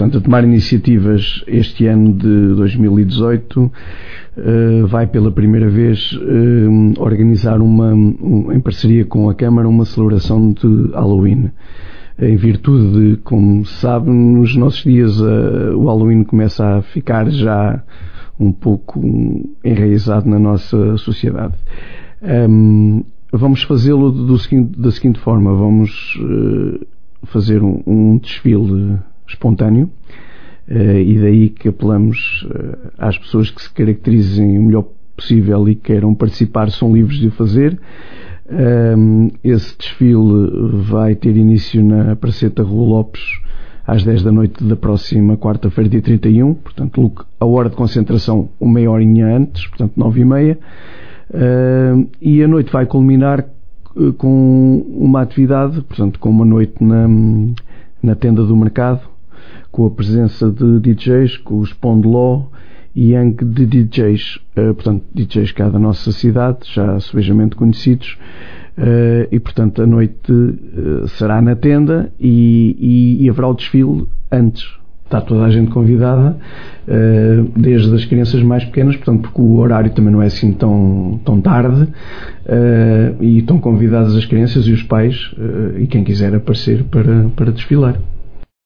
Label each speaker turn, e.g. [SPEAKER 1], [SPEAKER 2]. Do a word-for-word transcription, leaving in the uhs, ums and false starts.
[SPEAKER 1] portanto, a tomar iniciativas este ano de dois mil e dezoito, uh, vai pela primeira vez uh, organizar uma, um, em parceria com a Câmara, uma celebração de Halloween. Em virtude de, como se sabe, nos nossos dias uh, o Halloween começa a ficar já um pouco enraizado na nossa sociedade. Um, vamos fazê-lo do seguinte, da seguinte forma: vamos uh, fazer um, um desfile espontâneo, uh, e daí que apelamos uh, às pessoas que se caracterizem o melhor possível e queiram participar, são livres de o fazer. Um, esse desfile vai ter início na Praceta Rua Lopes às dez da noite da próxima quarta-feira, dia trinta e um, portanto a hora de concentração uma meia horinha antes, portanto nove e meia, uh, e a noite vai culminar uh, com uma atividade, portanto com uma noite na, na tenda do mercado, com a presença de D Js, com os Pond Law e Young de D Js, uh, portanto D Js cá da nossa cidade, já subejamente conhecidos, uh, e portanto a noite uh, será na tenda e, e, e haverá o desfile antes. Está toda a gente convidada, uh, desde as crianças mais pequenas, portanto, porque o horário também não é assim tão, tão tarde, uh, e estão convidadas as crianças e os pais, uh, e quem quiser aparecer para, para desfilar.